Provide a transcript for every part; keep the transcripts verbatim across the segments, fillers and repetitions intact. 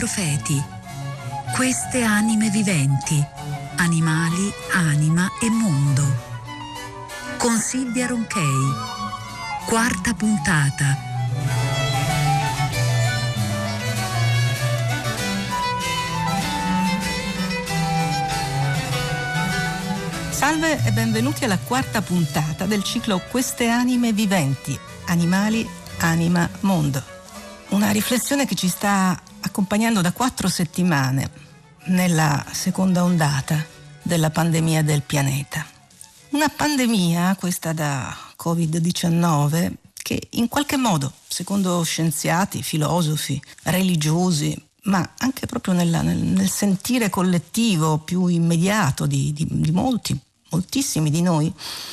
profeti, queste anime viventi, animali, anima e mondo. Con Silvia Ronchey, quarta puntata. Salve e benvenuti alla quarta puntata del ciclo Queste anime viventi, animali, anima, mondo. Una riflessione che ci sta accompagnando da quattro settimane nella seconda ondata della pandemia del pianeta. Una pandemia, questa da covid diciannove, che in qualche modo, secondo scienziati, filosofi, religiosi, ma anche proprio nella, nel, nel sentire collettivo più immediato di, di, di molti, moltissimi di noi,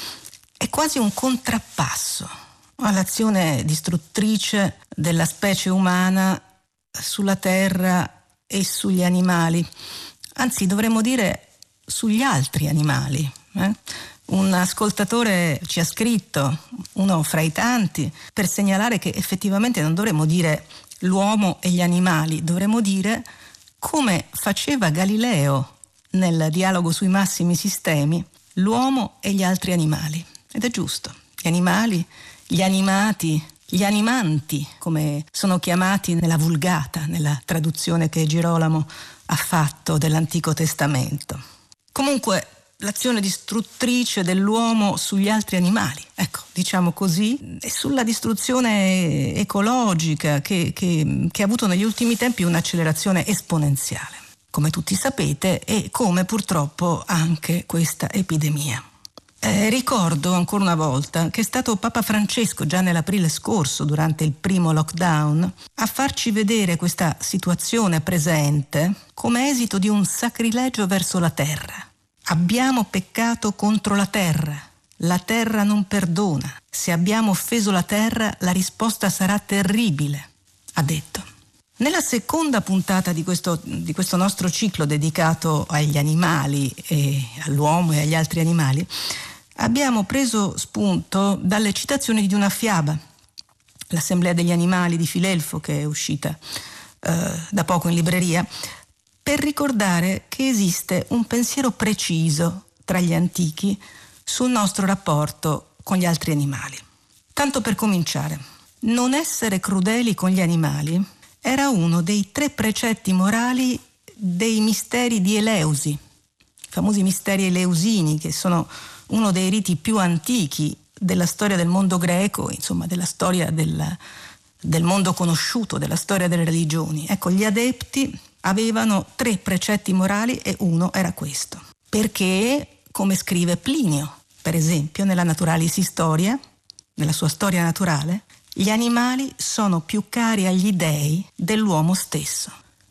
è quasi un contrappasso all'azione distruttrice della specie umana sulla terra e sugli animali, anzi dovremmo dire sugli altri animali. Eh? Un ascoltatore ci ha scritto, uno fra i tanti, per segnalare che effettivamente non dovremmo dire l'uomo e gli animali, dovremmo dire come faceva Galileo nel dialogo sui massimi sistemi, l'uomo e gli altri animali. Ed è giusto, gli animali, gli animati, gli animanti, come sono chiamati nella Vulgata, nella traduzione che Girolamo ha fatto dell'Antico Testamento. Comunque, l'azione distruttrice dell'uomo sugli altri animali, ecco, diciamo così, e sulla distruzione ecologica che, che, che ha avuto negli ultimi tempi un'accelerazione esponenziale, come tutti sapete, e come purtroppo anche questa epidemia. Eh, ricordo ancora una volta che è stato Papa Francesco già nell'aprile scorso, durante il primo lockdown, a farci vedere questa situazione presente come esito di un sacrilegio verso la terra. Abbiamo peccato contro la terra, la terra non perdona. Se abbiamo offeso la terra, la risposta sarà terribile, ha detto. Nella seconda puntata di questo, di questo nostro ciclo dedicato agli animali e all'uomo e agli altri animali, abbiamo preso spunto dalle citazioni di una fiaba, l'Assemblea degli animali di Filelfo, che è uscita eh, da poco in libreria, per ricordare che esiste un pensiero preciso tra gli antichi sul nostro rapporto con gli altri animali. Tanto per cominciare, non essere crudeli con gli animali era uno dei tre precetti morali dei misteri di Eleusi, i famosi misteri eleusini, che sono uno dei riti più antichi della storia del mondo greco, insomma della storia del, del mondo conosciuto, della storia delle religioni. Ecco, gli adepti avevano tre precetti morali e uno era questo. Perché, come scrive Plinio, per esempio, nella Naturalis Historia, nella sua storia naturale, gli animali sono più cari agli dei dell'uomo stesso.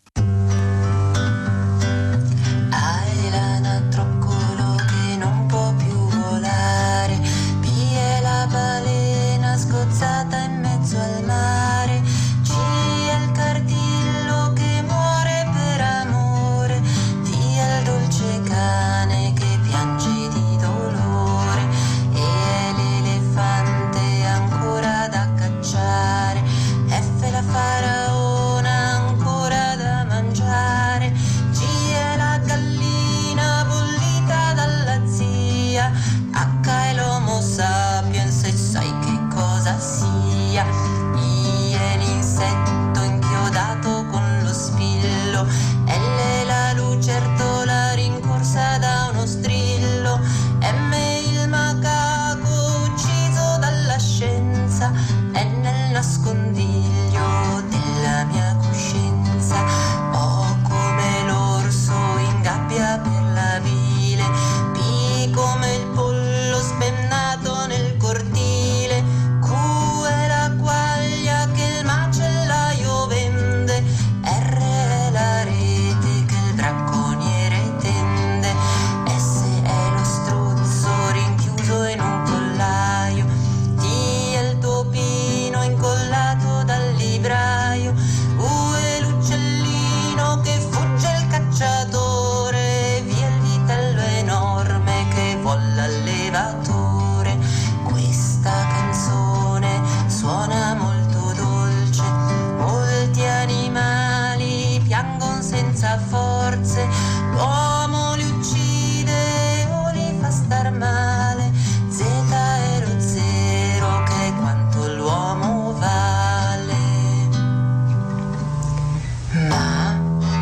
Hai l'anatroccolo che non può più volare, pie la balena sgozzata in mezzo al mare, cia il cardillo che muore per amore, tia il dolce cane che piange di dolore, e l'elefante ancora da cacciare, F la faraona ancora forze, l'uomo li uccide o li fa star male, zeta lo zero che è quanto l'uomo vale. Ma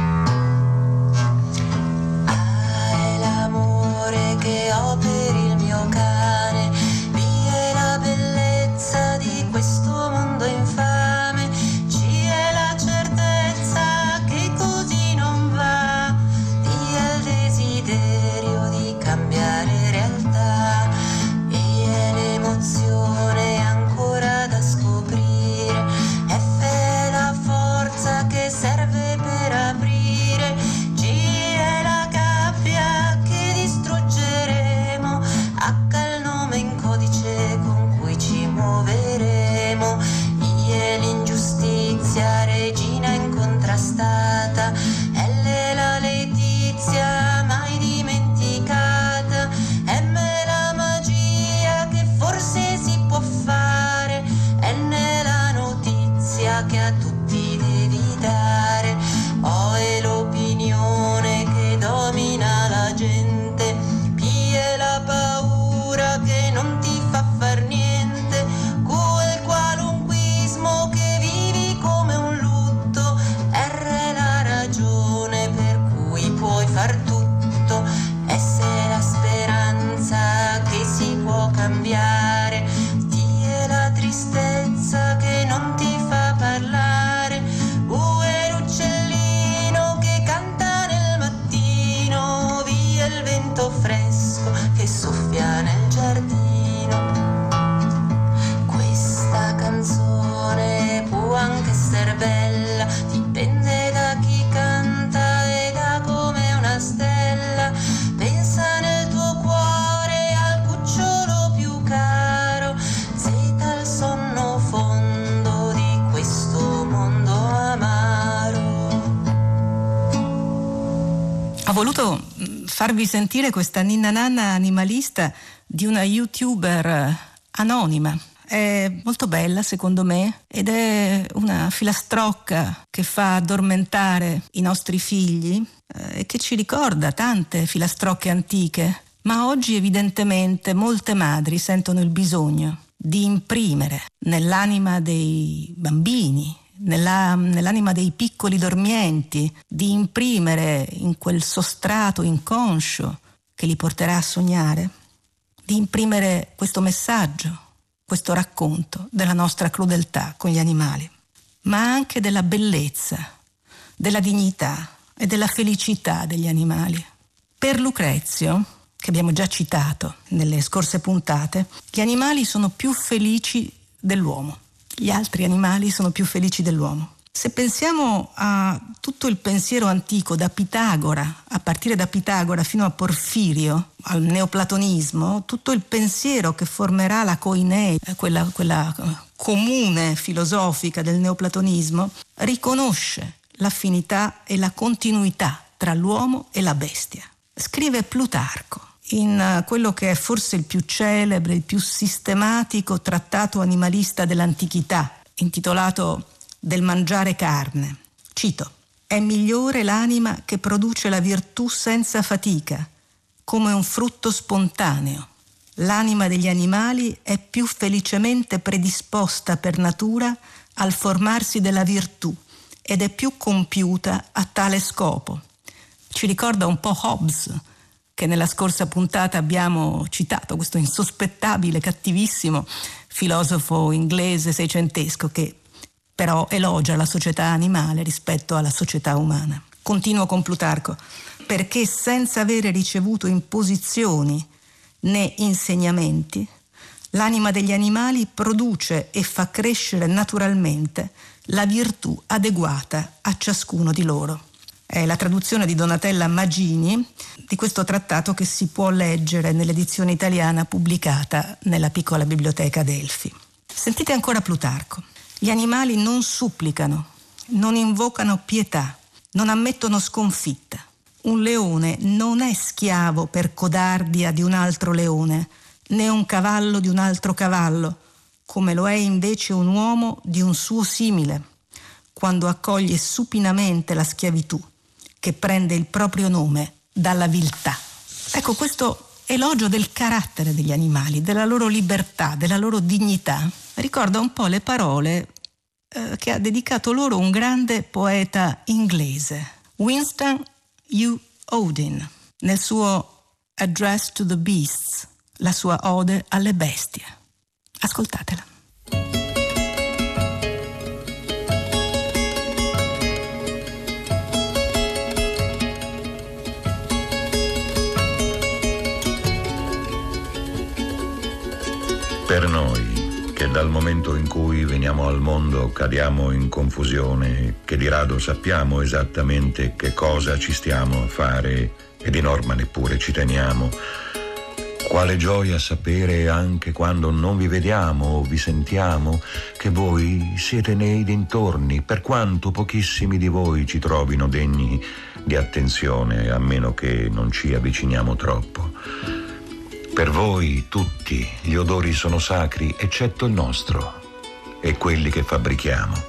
hai l'amore che ho per il mio cane, via è la bellezza di questo mondo infame, ci è la certezza che così non va, via il desiderio di cambiare realtà, e è l'emozione ancora da scoprire, F è la forza che serve per aprire, G è la gabbia che distruggeremo, H è il nome in codice con cui ci muoveremo, I è l'ingiustizia, regina incontrastata, L è la letizia mai dimenticata, M è la magia che forse si può fare, N è la notizia che a tutti devi dare, O è l'opinione che domina la gente, P è la paura che non ti fa far niente, Q è il qualunquismo che vivi come un lutto, R è la ragione per cui puoi far tutto, S è la speranza che si può cambiare, T è la tristezza che non ti fa parlare, U è l'uccellino che canta nel mattino, V è il vento fresco che soffia nel giardino. Questa canzone può anche essere bella, dipende da chi canta e da come è una stella, pensa nel tuo cuore al cucciolo più caro, zeta al sonno fondo di questo mondo amaro. Ho voluto mh, farvi sentire questa ninna nanna animalista di una youtuber eh, anonima. È molto bella secondo me ed è una filastrocca che fa addormentare i nostri figli eh, e che ci ricorda tante filastrocche antiche, ma oggi evidentemente molte madri sentono il bisogno di imprimere nell'anima dei bambini, nella, nell'anima dei piccoli dormienti, di imprimere in quel sostrato inconscio che li porterà a sognare, di imprimere questo messaggio, questo racconto della nostra crudeltà con gli animali, ma anche della bellezza, della dignità e della felicità degli animali. Per Lucrezio, che abbiamo già citato nelle scorse puntate, gli animali sono più felici dell'uomo. Gli altri animali sono più felici dell'uomo. Se pensiamo a tutto il pensiero antico, da Pitagora, a partire da Pitagora fino a Porfirio, al neoplatonismo, tutto il pensiero che formerà la koiné, quella, quella comune filosofica del neoplatonismo, riconosce l'affinità e la continuità tra l'uomo e la bestia. Scrive Plutarco in quello che è forse il più celebre, il più sistematico trattato animalista dell'antichità, intitolato Del mangiare carne. Cito: «È migliore l'anima che produce la virtù senza fatica, come un frutto spontaneo. L'anima degli animali è più felicemente predisposta per natura al formarsi della virtù ed è più compiuta a tale scopo». Ci ricorda un po' Hobbes, che nella scorsa puntata abbiamo citato, questo insospettabile, cattivissimo filosofo inglese seicentesco che però elogia la società animale rispetto alla società umana. Continuo con Plutarco: perché senza avere ricevuto imposizioni né insegnamenti, l'anima degli animali produce e fa crescere naturalmente la virtù adeguata a ciascuno di loro. È la traduzione di Donatella Magini di questo trattato che si può leggere nell'edizione italiana pubblicata nella piccola biblioteca Delfi. Sentite ancora Plutarco: gli animali non supplicano, non invocano pietà, non ammettono sconfitta. Un leone non è schiavo per codardia di un altro leone, né un cavallo di un altro cavallo, come lo è invece un uomo di un suo simile, quando accoglie supinamente la schiavitù, che prende il proprio nome dalla viltà. Ecco, questo elogio del carattere degli animali, della loro libertà, della loro dignità, ricorda un po' le parole eh, che ha dedicato loro un grande poeta inglese, Winston U. Odin, nel suo Address to the Beasts, la sua ode alle bestie. Ascoltatela. Per noi, che dal momento in cui veniamo al mondo cadiamo in confusione, che di rado sappiamo esattamente che cosa ci stiamo a fare e di norma neppure ci teniamo, quale gioia sapere anche quando non vi vediamo o vi sentiamo che voi siete nei dintorni, per quanto pochissimi di voi ci trovino degni di attenzione, a meno che non ci avviciniamo troppo. Per voi tutti gli odori sono sacri, eccetto il nostro e quelli che fabbrichiamo.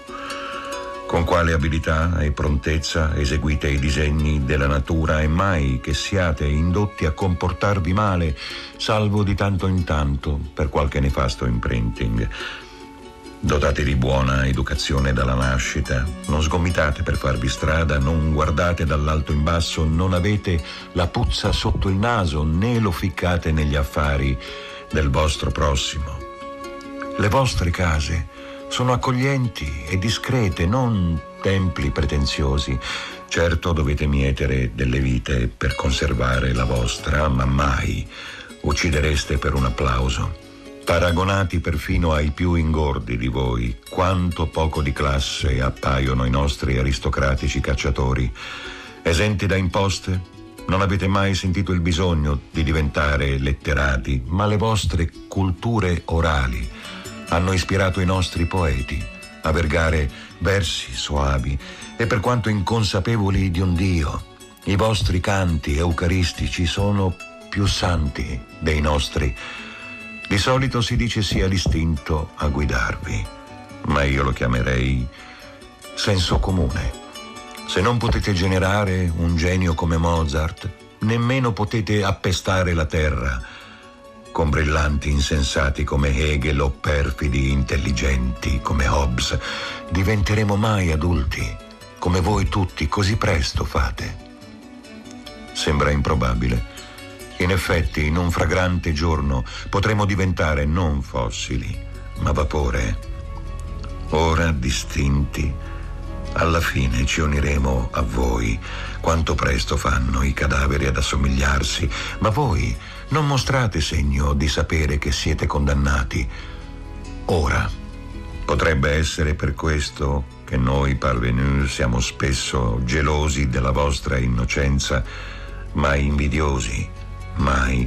Con quale abilità e prontezza eseguite i disegni della natura e mai che siate indotti a comportarvi male, salvo di tanto in tanto per qualche nefasto imprinting. Dotati di buona educazione dalla nascita, non sgomitate per farvi strada, non guardate dall'alto in basso, non avete la puzza sotto il naso, né lo ficcate negli affari del vostro prossimo. Le vostre case sono accoglienti e discrete, non templi pretenziosi. Certo dovete mietere delle vite per conservare la vostra, ma mai uccidereste per un applauso. Paragonati perfino ai più ingordi di voi, quanto poco di classe appaiono i nostri aristocratici cacciatori. Esenti da imposte, non avete mai sentito il bisogno di diventare letterati, ma le vostre culture orali hanno ispirato i nostri poeti a vergare versi soavi e, per quanto inconsapevoli di un Dio, i vostri canti eucaristici sono più santi dei nostri. Di solito si dice sia l'istinto a guidarvi, ma io lo chiamerei senso comune. Se non potete generare un genio come Mozart, nemmeno potete appestare la terra con brillanti insensati come Hegel o perfidi intelligenti come Hobbes. Diventeremo mai adulti come voi tutti così presto fate? Sembra improbabile. In effetti, in un fragrante giorno potremo diventare non fossili, ma vapore. Ora distinti, alla fine ci uniremo a voi. Quanto presto fanno i cadaveri ad assomigliarsi, ma voi non mostrate segno di sapere che siete condannati. Ora, potrebbe essere per questo che noi parvenus siamo spesso gelosi della vostra innocenza, ma invidiosi. Mai.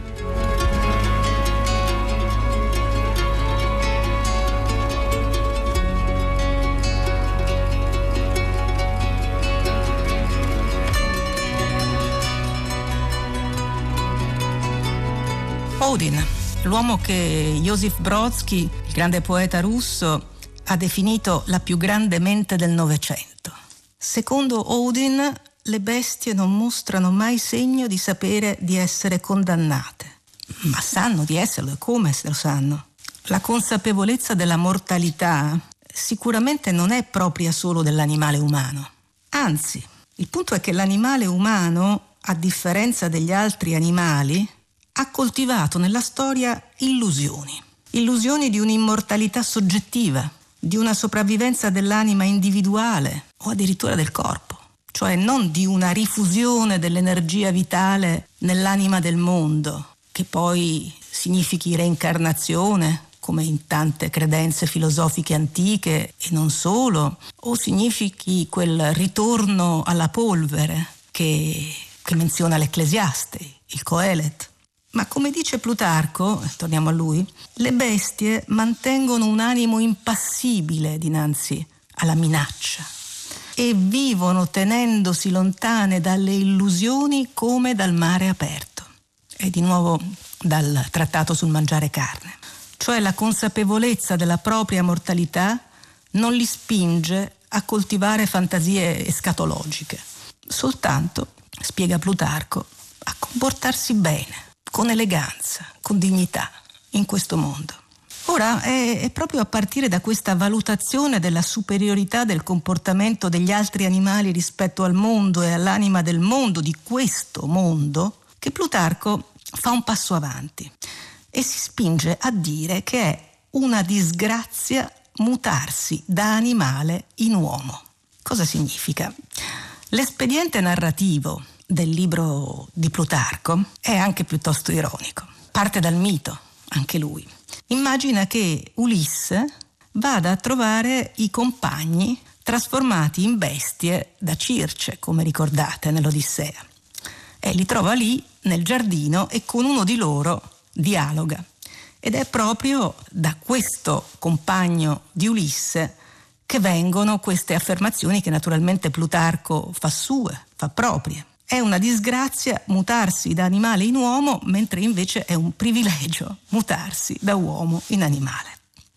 Odin, l'uomo che Joseph Brodsky, il grande poeta russo, ha definito la più grande mente del Novecento. Secondo Odin, le bestie non mostrano mai segno di sapere di essere condannate, ma sanno di esserlo, e come se lo sanno. La consapevolezza della mortalità sicuramente non è propria solo dell'animale umano. Anzi, il punto è che l'animale umano, a differenza degli altri animali, ha coltivato nella storia illusioni. Illusioni di un'immortalità soggettiva, di una sopravvivenza dell'anima individuale o addirittura del corpo. Cioè non di una rifusione dell'energia vitale nell'anima del mondo, che poi significhi reincarnazione, come in tante credenze filosofiche antiche e non solo, o significhi quel ritorno alla polvere che, che menziona l'Ecclesiaste, il Coelet. Ma come dice Plutarco, torniamo a lui, le bestie mantengono un animo impassibile dinanzi alla minaccia e vivono tenendosi lontane dalle illusioni come dal mare aperto. E di nuovo dal trattato sul mangiare carne. Cioè la consapevolezza della propria mortalità non li spinge a coltivare fantasie escatologiche. soltanto, spiega Plutarco, a comportarsi bene, con eleganza, con dignità in questo mondo. Ora è, è proprio a partire da questa valutazione della superiorità del comportamento degli altri animali rispetto al mondo e all'anima del mondo, di questo mondo, che Plutarco fa un passo avanti e si spinge a dire che è una disgrazia mutarsi da animale in uomo. Cosa significa? L'espediente narrativo del libro di Plutarco è anche piuttosto ironico. Parte dal mito, anche lui. Immagina che Ulisse vada a trovare i compagni trasformati in bestie da Circe, come ricordate nell'Odissea. E li trova lì nel giardino e con uno di loro dialoga. Ed è proprio da questo compagno di Ulisse che vengono queste affermazioni che naturalmente Plutarco fa sue, fa proprie. È una disgrazia mutarsi da animale in uomo, mentre invece è un privilegio mutarsi da uomo in animale.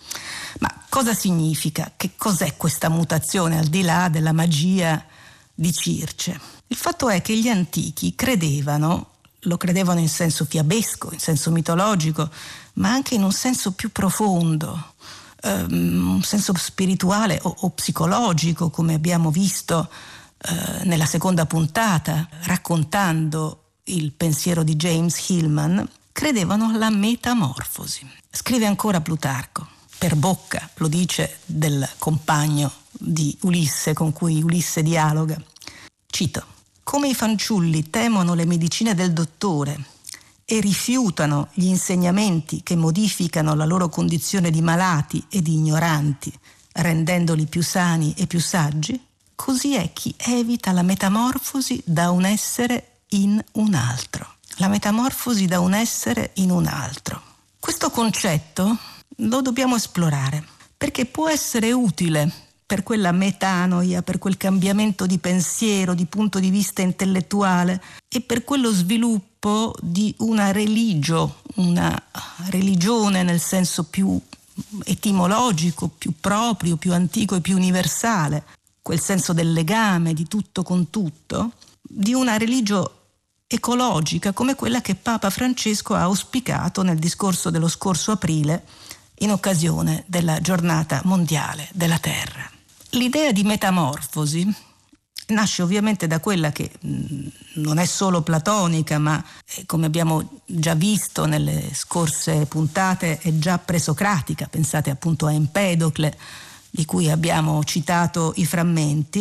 Ma cosa significa? Che cos'è questa mutazione al di là della magia di Circe? Il fatto è che gli antichi credevano, lo credevano in senso fiabesco, in senso mitologico, ma anche in un senso più profondo, um, un senso spirituale o, o psicologico, come abbiamo visto Uh, nella seconda puntata, raccontando il pensiero di James Hillman, credevano alla metamorfosi. Scrive ancora Plutarco, per bocca, lo dice, del compagno di Ulisse con cui Ulisse dialoga. Cito: come i fanciulli temono le medicine del dottore e rifiutano gli insegnamenti che modificano la loro condizione di malati e di ignoranti, rendendoli più sani e più saggi, così è chi evita la metamorfosi da un essere in un altro. La metamorfosi da un essere in un altro. Questo concetto lo dobbiamo esplorare, perché può essere utile per quella metanoia, per quel cambiamento di pensiero, di punto di vista intellettuale e per quello sviluppo di una religio, una religione nel senso più etimologico, più proprio, più antico e più universale, quel senso del legame di tutto con tutto, di una religio ecologica come quella che Papa Francesco ha auspicato nel discorso dello scorso aprile in occasione della giornata mondiale della Terra. L'idea di metamorfosi nasce ovviamente da quella che mh, non è solo platonica, ma eh, come abbiamo già visto nelle scorse puntate è già presocratica. Pensate appunto a Empedocle, di cui abbiamo citato i frammenti,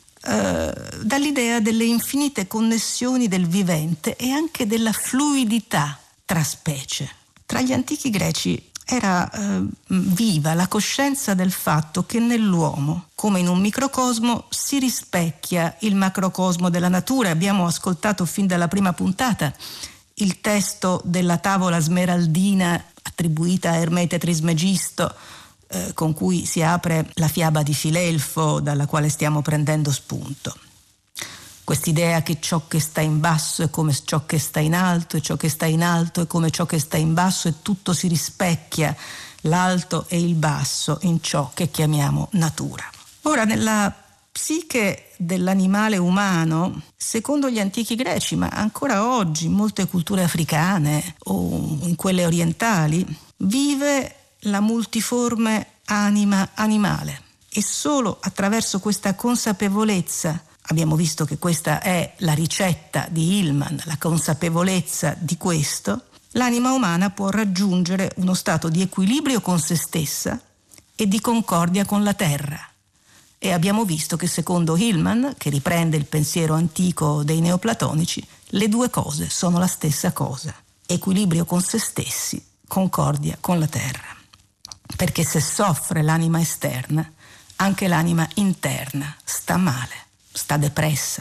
eh, dall'idea delle infinite connessioni del vivente e anche della fluidità tra specie. Tra gli antichi greci era eh, viva la coscienza del fatto che nell'uomo, come in un microcosmo, si rispecchia il macrocosmo della natura. Abbiamo ascoltato fin dalla prima puntata il testo della tavola smeraldina attribuita a Ermete Trismegisto, eh, con cui si apre la fiaba di Filelfo, dalla quale stiamo prendendo spunto. Quest'idea che ciò che sta in basso è come ciò che sta in alto, e ciò che sta in alto è come ciò che sta in basso, e tutto si rispecchia, l'alto e il basso, in ciò che chiamiamo natura. Ora, nella psiche dell'animale umano, secondo gli antichi greci, ma ancora oggi in molte culture africane o in quelle orientali, vive la multiforme anima animale, e solo attraverso questa consapevolezza, abbiamo visto che questa è la ricetta di Hillman, la consapevolezza di questo, l'anima umana può raggiungere uno stato di equilibrio con se stessa e di concordia con la terra. E abbiamo visto che secondo Hillman, che riprende il pensiero antico dei neoplatonici, le due cose sono la stessa cosa: equilibrio con se stessi, concordia con la terra. Perché se soffre l'anima esterna, anche l'anima interna sta male, sta depressa,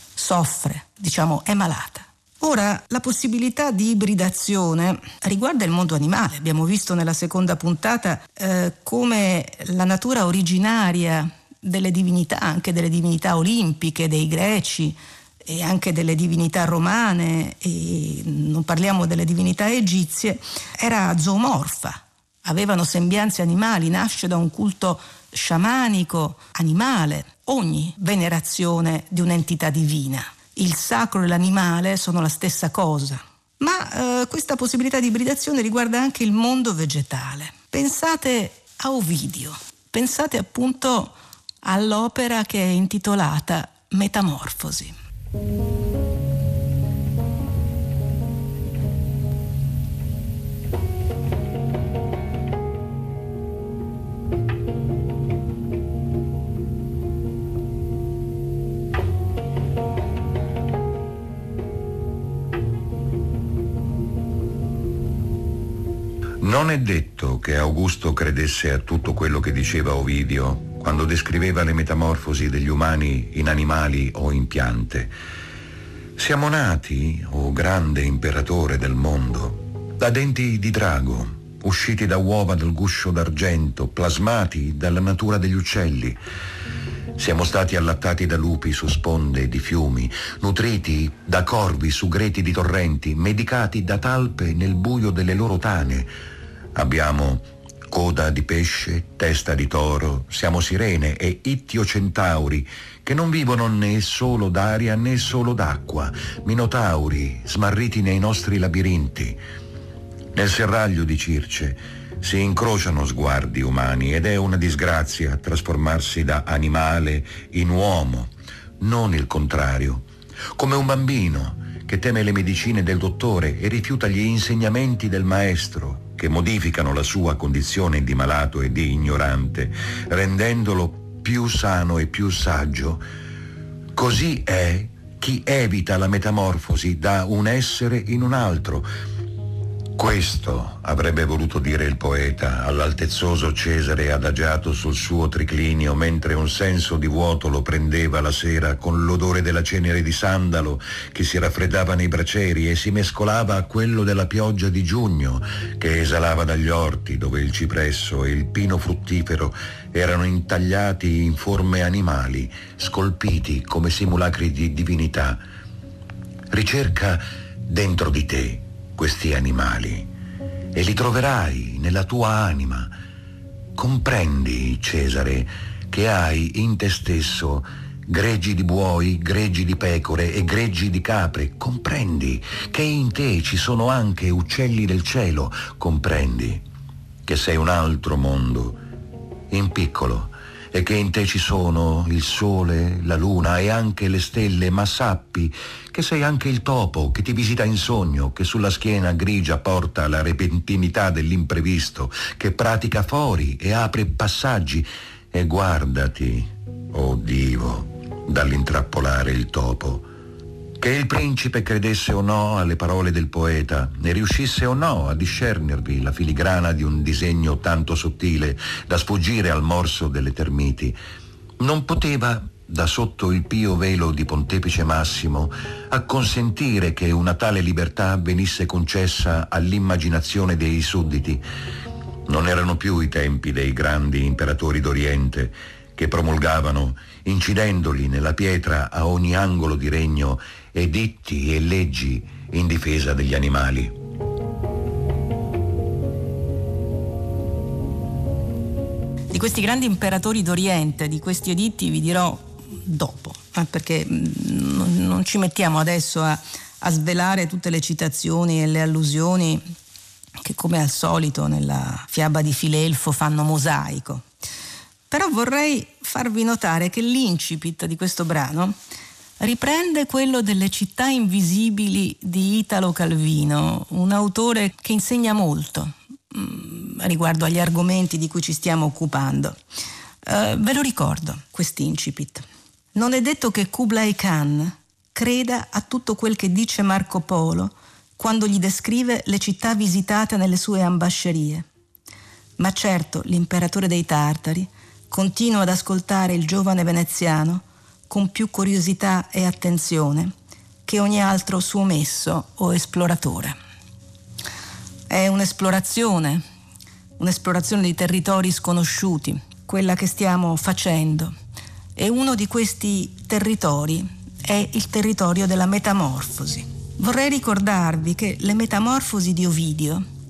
soffre, diciamo è malata. Ora, la possibilità di ibridazione riguarda il mondo animale. Abbiamo visto nella seconda puntata eh, come la natura originaria delle divinità, anche delle divinità olimpiche, dei greci e anche delle divinità romane, e non parliamo delle divinità egizie, era zoomorfa. Avevano sembianze animali, nasce da un culto sciamanico, animale, ogni venerazione di un'entità divina. Il sacro e l'animale sono la stessa cosa. Ma eh, questa possibilità di ibridazione riguarda anche il mondo vegetale. Pensate a Ovidio, pensate appunto all'opera che è intitolata Metamorfosi. Non è detto che Augusto credesse a tutto quello che diceva Ovidio quando descriveva le metamorfosi degli umani in animali o in piante. Siamo nati, o grande imperatore del mondo, da denti di drago, usciti da uova del guscio d'argento, plasmati dalla natura degli uccelli. Siamo stati allattati da lupi su sponde di fiumi, nutriti da corvi su greti di torrenti, medicati da talpe nel buio delle loro tane. Abbiamo coda di pesce, testa di toro, siamo sirene e ittio-centauri che non vivono né solo d'aria né solo d'acqua, minotauri smarriti nei nostri labirinti. Nel serraglio di Circe si incrociano sguardi umani ed è una disgrazia trasformarsi da animale in uomo, non il contrario, come un bambino che teme le medicine del dottore e rifiuta gli insegnamenti del maestro, che modificano la sua condizione di malato e di ignorante, rendendolo più sano e più saggio. Così è chi evita la metamorfosi da un essere in un altro. Questo avrebbe voluto dire il poeta all'altezzoso Cesare adagiato sul suo triclinio mentre un senso di vuoto lo prendeva la sera con l'odore della cenere di sandalo che si raffreddava nei bracieri e si mescolava a quello della pioggia di giugno che esalava dagli orti dove il cipresso e il pino fruttifero erano intagliati in forme animali, scolpiti come simulacri di divinità. Ricerca dentro di te questi animali e li troverai nella tua anima. Comprendi, Cesare, che hai in te stesso greggi di buoi, greggi di pecore e greggi di capre. Comprendi che in te ci sono anche uccelli del cielo. Comprendi che sei un altro mondo, in piccolo, e che in te ci sono il sole, la luna e anche le stelle, ma sappi che sei anche il topo che ti visita in sogno, che sulla schiena grigia porta la repentinità dell'imprevisto, che pratica fori e apre passaggi. E guardati, oh divo, dall'intrappolare il topo. Che il principe credesse o no alle parole del poeta e riuscisse o no a discernervi la filigrana di un disegno tanto sottile da sfuggire al morso delle termiti, non poteva, da sotto il pio velo di Pontefice Massimo, acconsentire che una tale libertà venisse concessa all'immaginazione dei sudditi. Non erano più i tempi dei grandi imperatori d'Oriente che promulgavano, incidendoli nella pietra a ogni angolo di regno, editti e leggi in difesa degli animali. Di questi grandi imperatori d'Oriente, di questi editti vi dirò dopo, eh, perché non, non ci mettiamo adesso a, a svelare tutte le citazioni e le allusioni che, come al solito nella fiaba di Filelfo, fanno mosaico. Però vorrei farvi notare che l'incipit di questo brano riprende quello delle città invisibili di Italo Calvino, un autore che insegna molto mh, riguardo agli argomenti di cui ci stiamo occupando. Uh, ve lo ricordo, quest'incipit. Non è detto che Kublai Khan creda a tutto quel che dice Marco Polo quando gli descrive le città visitate nelle sue ambascerie. Ma certo l'imperatore dei Tartari continua ad ascoltare il giovane veneziano con più curiosità e attenzione che ogni altro suo messo o esploratore. È un'esplorazione, un'esplorazione di territori sconosciuti, quella che stiamo facendo, e uno di questi territori è il territorio della metamorfosi. Vorrei ricordarvi che le metamorfosi di Ovidio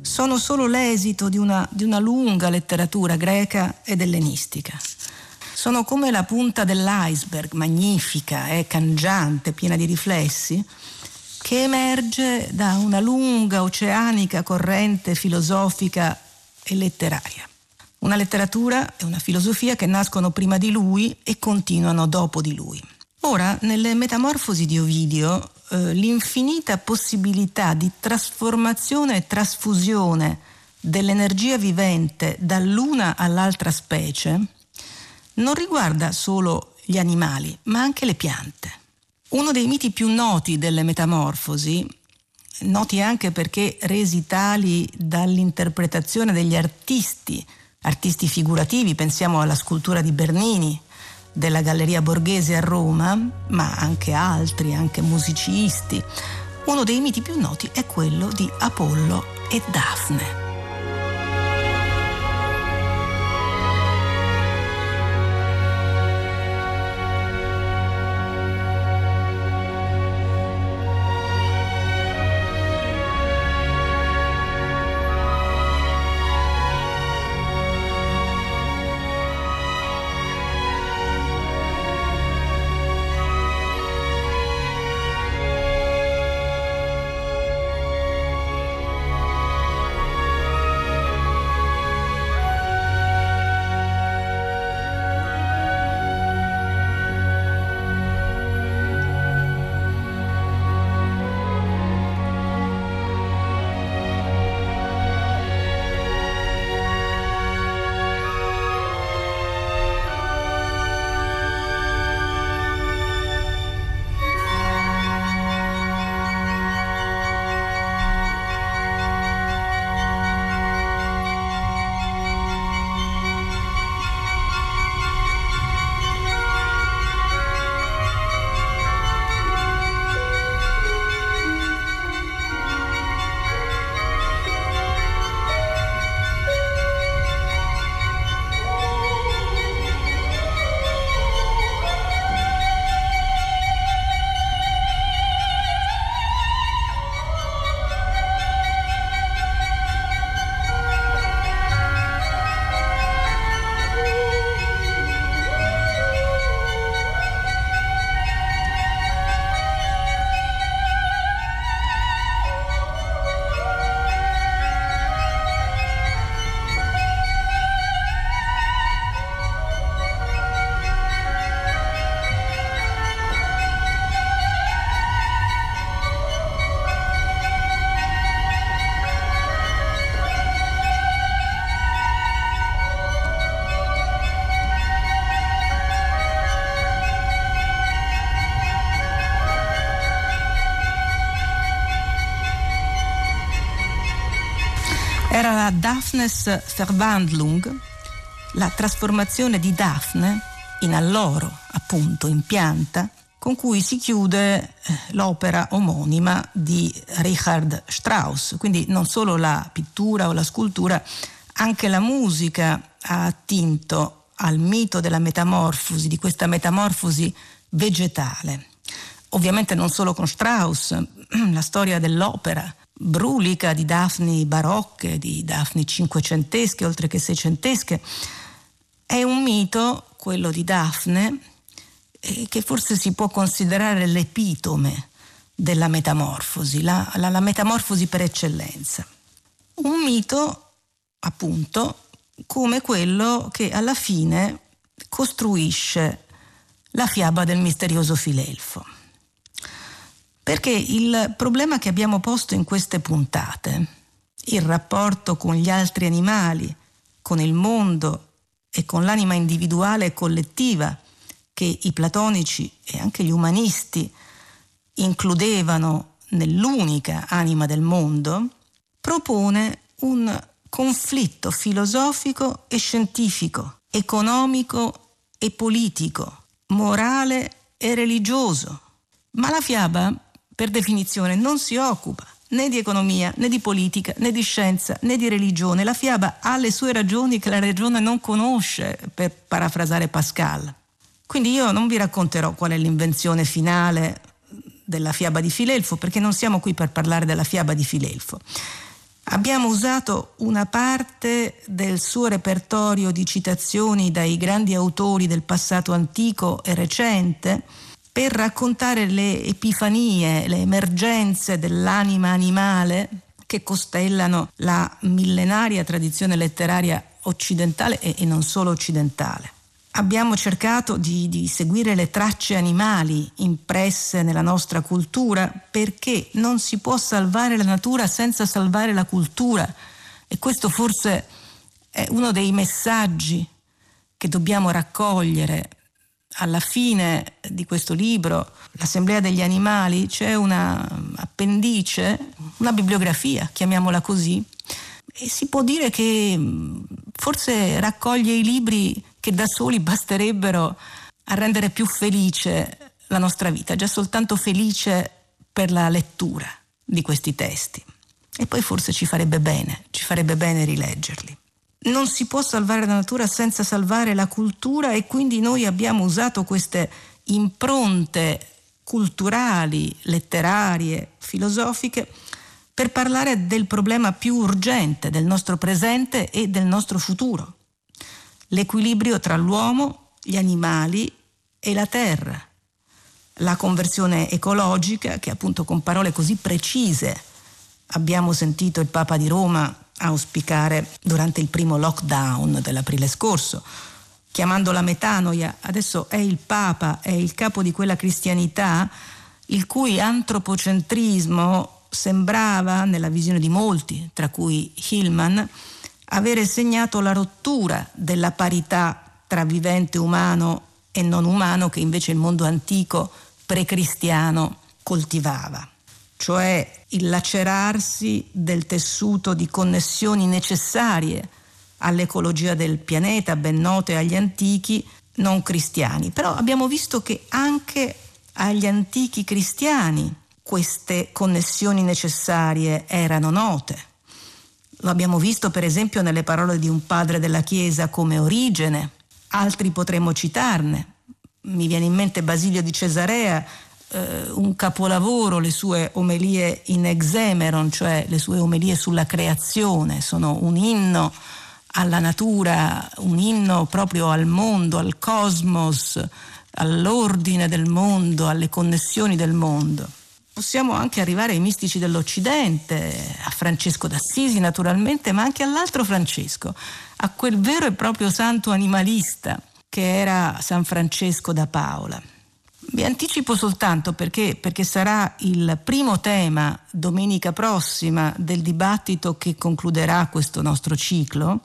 sono solo l'esito di una, di una lunga letteratura greca ed ellenistica. Sono come la punta dell'iceberg, magnifica, eh, cangiante, piena di riflessi, che emerge da una lunga oceanica corrente filosofica e letteraria. Una letteratura e una filosofia che nascono prima di lui e continuano dopo di lui. Ora, nelle Metamorfosi di Ovidio, eh, l'infinita possibilità di trasformazione e trasfusione dell'energia vivente dall'una all'altra specie non riguarda solo gli animali, ma anche le piante. Uno dei miti più noti delle Metamorfosi, noti anche perché resi tali dall'interpretazione degli artisti, artisti figurativi, pensiamo alla scultura di Bernini, della Galleria Borghese a Roma, ma anche altri, anche musicisti. Uno dei miti più noti è quello di Apollo e Dafne. Era la Daphnes Verwandlung, la trasformazione di Daphne in alloro, appunto, in pianta, con cui si chiude l'opera omonima di Richard Strauss. Quindi non solo la pittura o la scultura, anche la musica ha attinto al mito della metamorfosi, di questa metamorfosi vegetale. Ovviamente non solo con Strauss, la storia dell'opera brulica di Dafni barocche, di Dafni cinquecentesche oltre che seicentesche, è un mito, quello di Dafne, eh, che forse si può considerare l'epitome della metamorfosi, la, la, la metamorfosi per eccellenza. Un mito, appunto, come quello che alla fine costruisce la fiaba del misterioso Filelfo. Perché il problema che abbiamo posto in queste puntate, il rapporto con gli altri animali, con il mondo e con l'anima individuale e collettiva che i platonici e anche gli umanisti includevano nell'unica anima del mondo, propone un conflitto filosofico e scientifico, economico e politico, morale e religioso. Ma la fiaba, per definizione, non si occupa né di economia, né di politica, né di scienza, né di religione. La fiaba ha le sue ragioni che la ragione non conosce, per parafrasare Pascal. Quindi io non vi racconterò qual è l'invenzione finale della fiaba di Filelfo, perché non siamo qui per parlare della fiaba di Filelfo. Abbiamo usato una parte del suo repertorio di citazioni dai grandi autori del passato antico e recente per raccontare le epifanie, le emergenze dell'anima animale che costellano la millenaria tradizione letteraria occidentale e, e non solo occidentale. Abbiamo cercato di, di seguire le tracce animali impresse nella nostra cultura, perché non si può salvare la natura senza salvare la cultura, e questo forse è uno dei messaggi che dobbiamo raccogliere. Alla fine di questo libro, L'Assemblea degli Animali, c'è una appendice, una bibliografia, chiamiamola così, e si può dire che forse raccoglie i libri che da soli basterebbero a rendere più felice la nostra vita, già soltanto felice per la lettura di questi testi. E poi forse ci farebbe bene, ci farebbe bene rileggerli. Non si può salvare la natura senza salvare la cultura, e quindi noi abbiamo usato queste impronte culturali, letterarie, filosofiche per parlare del problema più urgente del nostro presente e del nostro futuro: l'equilibrio tra l'uomo, gli animali e la terra, la conversione ecologica, che appunto con parole così precise abbiamo sentito il Papa di Roma auspicare durante il primo lockdown dell'aprile scorso, chiamandola metanoia. Adesso è il Papa, è il capo di quella cristianità il cui antropocentrismo sembrava, nella visione di molti, tra cui Hillman, avere segnato la rottura della parità tra vivente umano e non umano che invece il mondo antico precristiano coltivava, cioè il lacerarsi del tessuto di connessioni necessarie all'ecologia del pianeta, ben note agli antichi non cristiani. Però abbiamo visto che anche agli antichi cristiani queste connessioni necessarie erano note. Lo abbiamo visto per esempio nelle parole di un padre della Chiesa come Origene, altri potremmo citarne. Mi viene in mente Basilio di Cesarea, eh, un capolavoro, le sue omelie in Exemeron, cioè le sue omelie sulla creazione, sono un inno alla natura, un inno proprio al mondo, al cosmos, all'ordine del mondo, alle connessioni del mondo. Possiamo anche arrivare ai mistici dell'Occidente, a Francesco d'Assisi naturalmente, ma anche all'altro Francesco, a quel vero e proprio santo animalista che era San Francesco da Paola. Vi anticipo soltanto perché, perché sarà il primo tema domenica prossima del dibattito che concluderà questo nostro ciclo,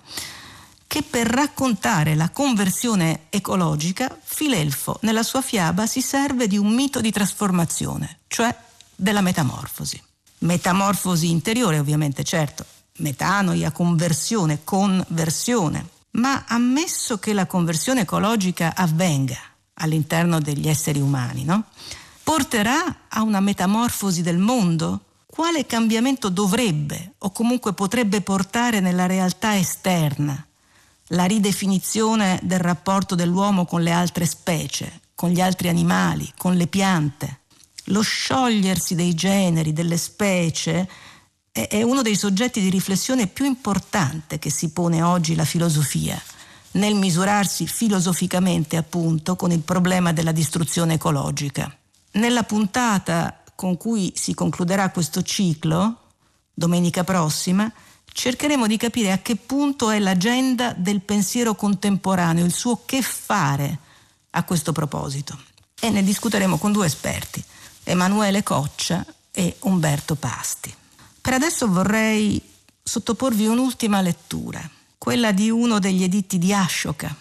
che per raccontare la conversione ecologica Filelfo nella sua fiaba si serve di un mito di trasformazione, cioè della metamorfosi. Metamorfosi interiore ovviamente, certo, metanoia, conversione, conversione, ma ammesso che la conversione ecologica avvenga all'interno degli esseri umani, no? Porterà a una metamorfosi del mondo? Quale cambiamento dovrebbe o comunque potrebbe portare nella realtà esterna? La ridefinizione del rapporto dell'uomo con le altre specie, con gli altri animali, con le piante. Lo sciogliersi dei generi, delle specie, è uno dei soggetti di riflessione più importante che si pone oggi la filosofia, nel misurarsi filosoficamente appunto con il problema della distruzione ecologica. Nella puntata con cui si concluderà questo ciclo, domenica prossima, cercheremo di capire a che punto è l'agenda del pensiero contemporaneo, il suo che fare a questo proposito. E ne discuteremo con due esperti, Emanuele Coccia e Umberto Pasti. Per adesso vorrei sottoporvi un'ultima lettura, quella di uno degli editti di Ashoka,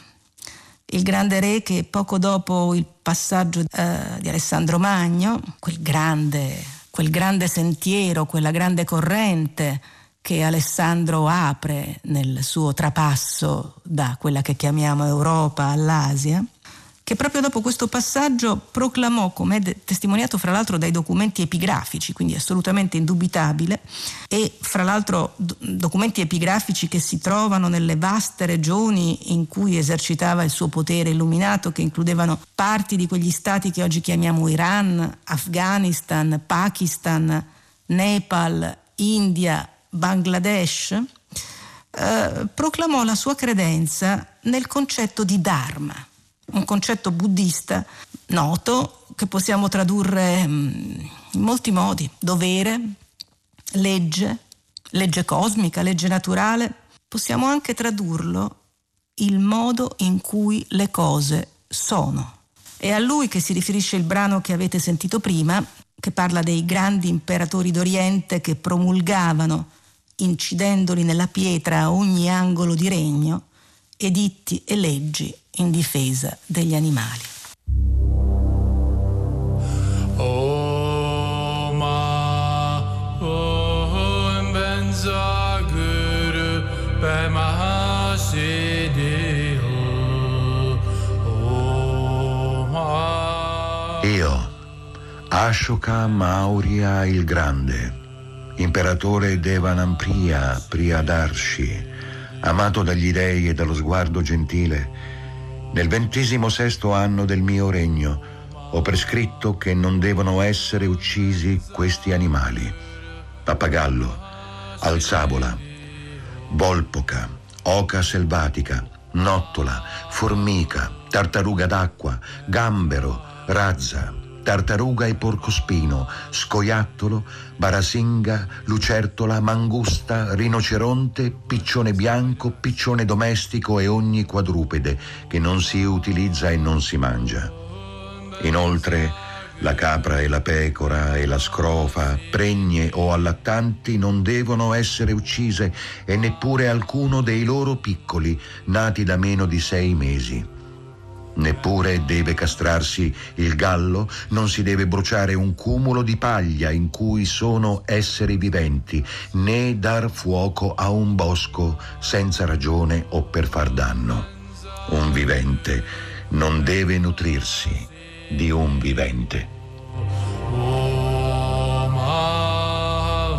il grande re che poco dopo il passaggio eh, di Alessandro Magno, quel grande, quel grande sentiero, quella grande corrente che Alessandro apre nel suo trapasso da quella che chiamiamo Europa all'Asia, che proprio dopo questo passaggio proclamò, come è testimoniato fra l'altro dai documenti epigrafici, quindi assolutamente indubitabile, e fra l'altro do- documenti epigrafici che si trovano nelle vaste regioni in cui esercitava il suo potere illuminato, che includevano parti di quegli stati che oggi chiamiamo Iran, Afghanistan, Pakistan, Nepal, India Bangladesh, eh, proclamò la sua credenza nel concetto di Dharma, un concetto buddista noto che possiamo tradurre in molti modi: dovere, legge, legge cosmica, legge naturale. Possiamo anche tradurlo il modo in cui le cose sono. È a lui che si riferisce il brano che avete sentito prima, che parla dei grandi imperatori d'Oriente che promulgavano, incidendoli nella pietra a ogni angolo di regno, editti e leggi in difesa degli animali. Oh, ma, oh, benza guru, pe mahasidi, oh, ma. Io, Ashoka Maurya il Grande, imperatore Devanampriya Priyadarshi, amato dagli dei e dallo sguardo gentile, nel ventesimo sesto anno del mio regno ho prescritto che non devono essere uccisi questi animali: pappagallo, alzabola, volpoca, oca selvatica, nottola, formica, tartaruga d'acqua, gambero, razza, tartaruga e porcospino, scoiattolo, barasinga, lucertola, mangusta, rinoceronte, piccione bianco, piccione domestico e ogni quadrupede che non si utilizza e non si mangia. Inoltre, la capra e la pecora e la scrofa, pregne o allattanti, non devono essere uccise, e neppure alcuno dei loro piccoli nati da meno di sei mesi. Neppure deve castrarsi il gallo, non si deve bruciare un cumulo di paglia in cui sono esseri viventi, né dar fuoco a un bosco senza ragione o per far danno. Un vivente non deve nutrirsi di un vivente. Oh, ma,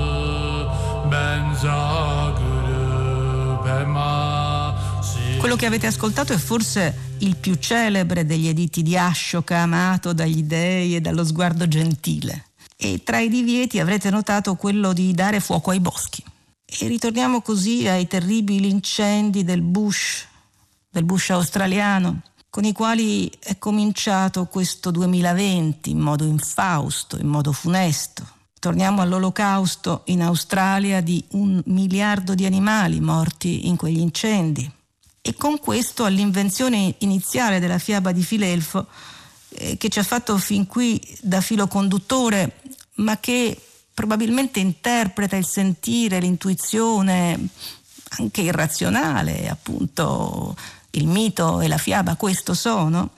benza guru, pe mahasidi. Quello che avete ascoltato è forse il più celebre degli editti di Ashoka, amato dagli dei e dallo sguardo gentile. E tra i divieti avrete notato quello di dare fuoco ai boschi. E ritorniamo così ai terribili incendi del bush, del bush australiano, con i quali è cominciato questo duemilaventi in modo infausto, in modo funesto. Torniamo all'olocausto in Australia di un miliardo di animali morti in quegli incendi. E con questo all'invenzione iniziale della fiaba di Filelfo, eh, che ci ha fatto fin qui da filo conduttore, ma che probabilmente interpreta il sentire, l'intuizione, anche irrazionale, appunto il mito e la fiaba questo sono,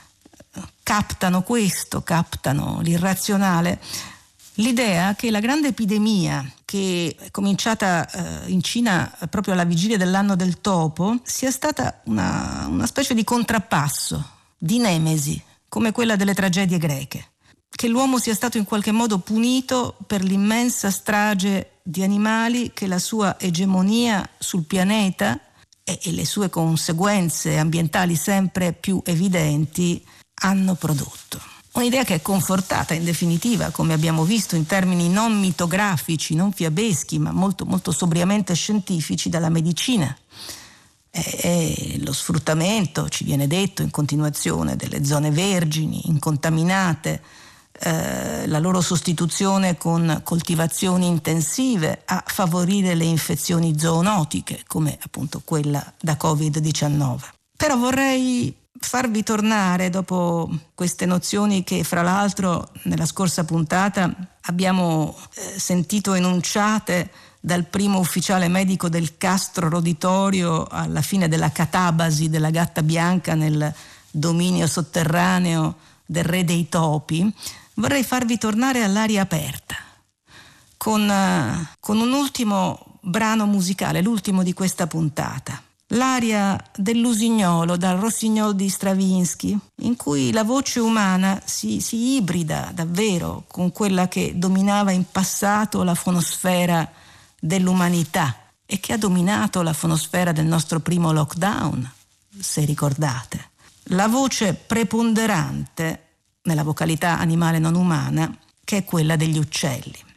captano questo, captano l'irrazionale. L'idea che la grande epidemia che è cominciata eh, in Cina proprio alla vigilia dell'anno del topo sia stata una, una specie di contrappasso, di nemesi, come quella delle tragedie greche. Che l'uomo sia stato in qualche modo punito per l'immensa strage di animali che la sua egemonia sul pianeta e, e le sue conseguenze ambientali sempre più evidenti hanno prodotto. Un'idea che è confortata in definitiva, come abbiamo visto, in termini non mitografici, non fiabeschi, ma molto, molto sobriamente scientifici, dalla medicina. E, e lo sfruttamento, ci viene detto in continuazione, delle zone vergini, incontaminate, eh, la loro sostituzione con coltivazioni intensive a favorire le infezioni zoonotiche, come appunto quella da covid diciannove. Però vorrei farvi tornare, dopo queste nozioni che fra l'altro nella scorsa puntata abbiamo eh, sentito enunciate dal primo ufficiale medico del castro roditorio alla fine della catabasi della gatta bianca nel dominio sotterraneo del re dei topi, vorrei farvi tornare all'aria aperta con, eh, con un ultimo brano musicale, l'ultimo di questa puntata. L'aria dell'usignolo dal Rossignol di Stravinsky, in cui la voce umana si, si ibrida davvero con quella che dominava in passato la fonosfera dell'umanità e che ha dominato la fonosfera del nostro primo lockdown, se ricordate. La voce preponderante nella vocalità animale non umana, che è quella degli uccelli.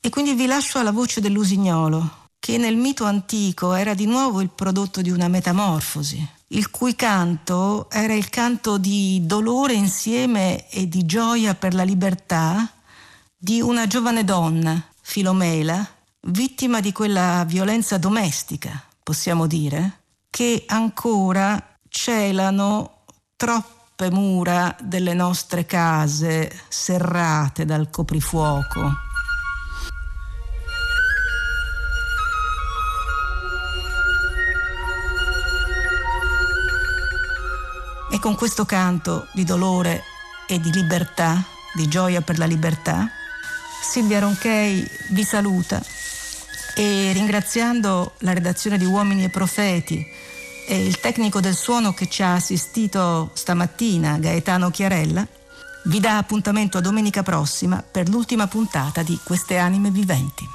E quindi vi lascio alla voce dell'usignolo, che nel mito antico era di nuovo il prodotto di una metamorfosi, il cui canto era il canto di dolore insieme e di gioia per la libertà di una giovane donna, Filomela, vittima di quella violenza domestica, possiamo dire, che ancora celano troppe mura delle nostre case serrate dal coprifuoco. E con questo canto di dolore e di libertà, di gioia per la libertà, Silvia Ronchey vi saluta e, ringraziando la redazione di Uomini e Profeti e il tecnico del suono che ci ha assistito stamattina, Gaetano Chiarella, vi dà appuntamento a domenica prossima per l'ultima puntata di Queste Anime Viventi.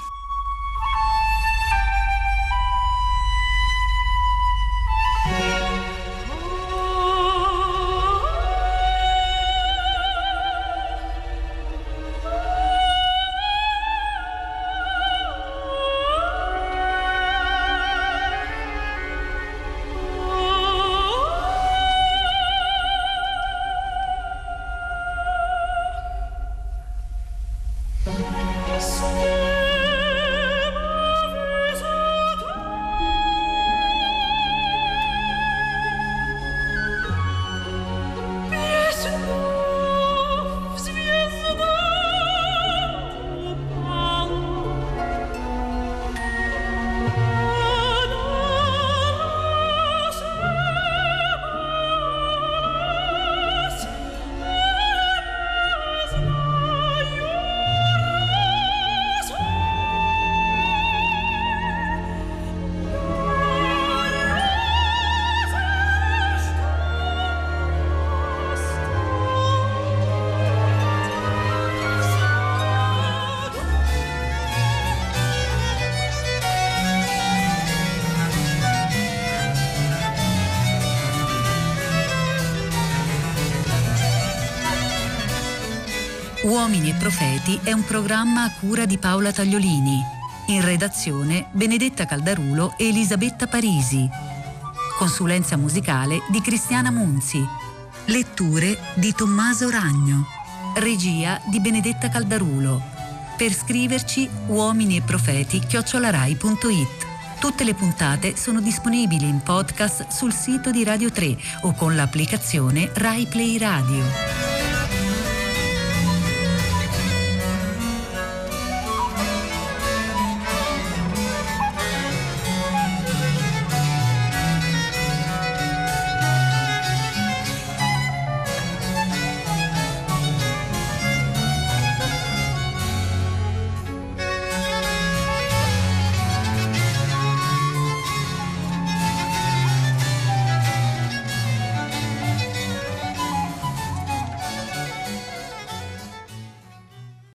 Uomini e Profeti è un programma a cura di Paola Tagliolini. In redazione Benedetta Caldarulo e Elisabetta Parisi. Consulenza musicale di Cristiana Munzi. Letture di Tommaso Ragno. Regia di Benedetta Caldarulo. Per scriverci uomini e profeti chiocciola rai punto it. Tutte le puntate sono disponibili in podcast sul sito di Radio tre o con l'applicazione Rai Play Radio.